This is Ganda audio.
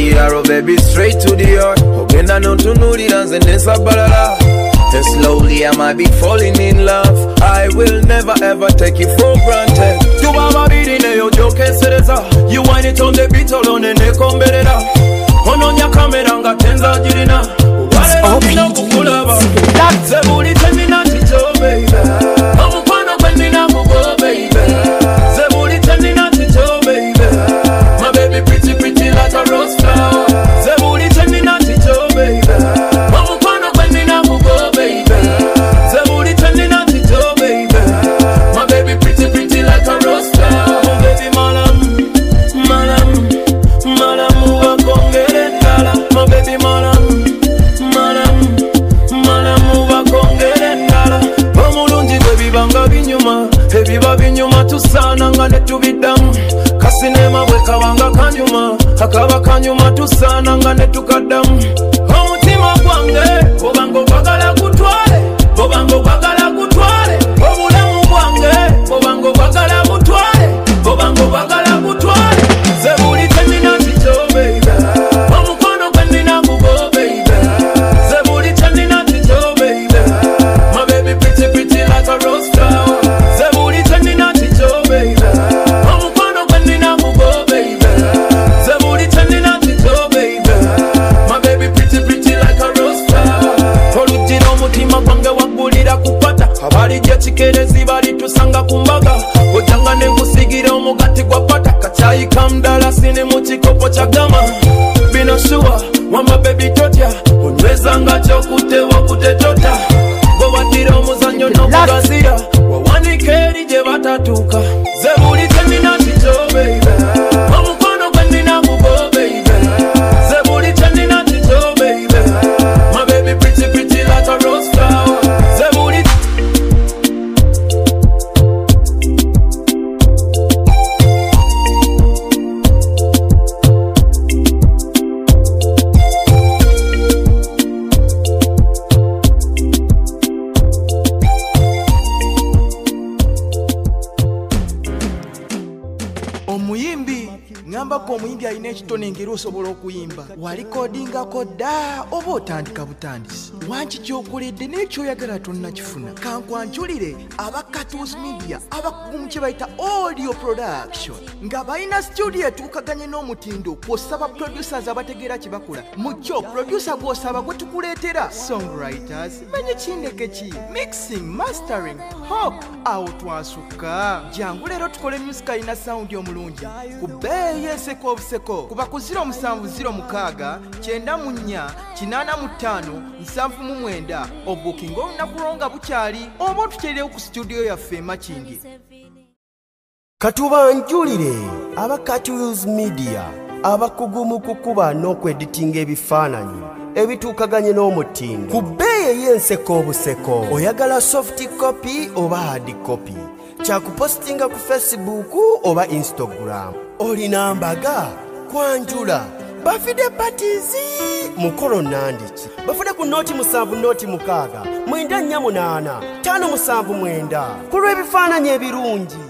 the arrow, baby, straight to the heart. Ogenda no tunulira nze nesabalala. And slowly I might be falling in love. I will never ever take you for granted. You baba bidi ne yo joke sereza. You wind it on the beat alone ne komberera. Ononya kamera nga tenza jirina. Wale na kukulaba. That's buli temina tito baby. Omukwano gwendina kugo baby. Zebuli temina tito baby. My baby pretty pretty like a rose flower. Zebuli temina tito baby. Omukwano gwendina kugo baby. Zebuli temina tito baby. My baby pretty pretty like a rose flower. Oh baby malam, malam, malam wakongere ndala. My baby malam, malam, malam wakongere ndala. Omulungi gwe bibanga binyuma, ebiba binyuma tusana nga netubidamu. Kasinema bwe kabanga kanyuma, akaba kanyuma tusana nga netukaddamu. Omutima gwange obanga okwagala kutwale, obanga okwagala kutwale. Obulamu bwange obanga okwagala kutwale, obanga okwagala kutwale. Zebuli temina tito baby. Omukono gwendina kugo baby. Zebuli temina tito baby. My baby pretty pretty like a rose flower. Zebuli temina tito baby. Omukono gwendina kugo baby. Zebuli temina tito baby. My baby pretty pretty like a rose flower. Olugina omutima gwange waggulira kupata. Abali gyekikerezi bali tusanga ku mbaga. Ojanga ne nkusigira omugati gwa pata. Kachayi kamdala sini mu kikopo kya gama. Bino shuwa wama baby totya. Onyweza nga kyokuttewo kutetota. Gwe waddira omuzannyo n'okugazira. Wawanika eri gye batatuuka. Zebuli temina tito baby. Omukono gwendina kugo baby. Zebuli temina tito baby. My baby pretty pretty like a rose flower. Zebuli omuyimbi ngambako omuyimbi alina ekitone engeri osobola okuyimba walikodingako dda oba otandika butandisi wanki kyokoledde n'ekyoyagala tonnakifuna kankwanjulire aba Katus Media abakugumu kye bayita audio production nga balina studio etuukaganye n'omutindo kw'osaba producers abategeera kye bakola mu kyo producer gw'osaba gwe tukuleetera songwriters manye kindeke ki mixing mastering hop awo twasukka jangu leero tukole music alina sound omulungi ku bbeeyi enseko obuseko kuba ku 0706 94 85 79 obukinga olunaku lwonga bukyali oba otukyerirewo ku studio yaffe emakindi katubanjulire aba Katus Media abakugumu kukuba n'okweditinga ebifaananyi ebituukaganye n'omutindo ku bbeeyi ey'enseko obuseko oyagala soft copy oba hard copy kyakupostinga ku Facebook oba Instagram olina mbaga kwanjula bafide patizi mukolo nandiki bafude ku noti 7 noti 6 mwenda 8 5 7 mwenda kulwa ebifaananyi ebirungi